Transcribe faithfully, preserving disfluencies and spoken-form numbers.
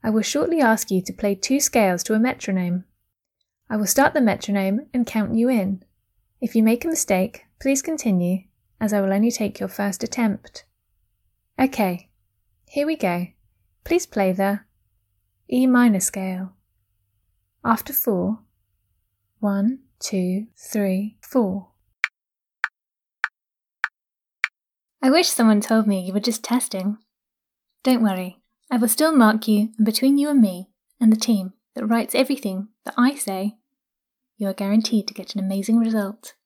I will shortly ask you to play two scales to a metronome. I will start the metronome and count you in. If you make a mistake, please continue, as I will only take your first attempt. Okay, here we go. Please play the E minor scale. After four, one, two, three, four. I wish someone told me you were just testing. Don't worry, I will still mark you, and between you and me, and the team that writes everything that I say, you are guaranteed to get an amazing result.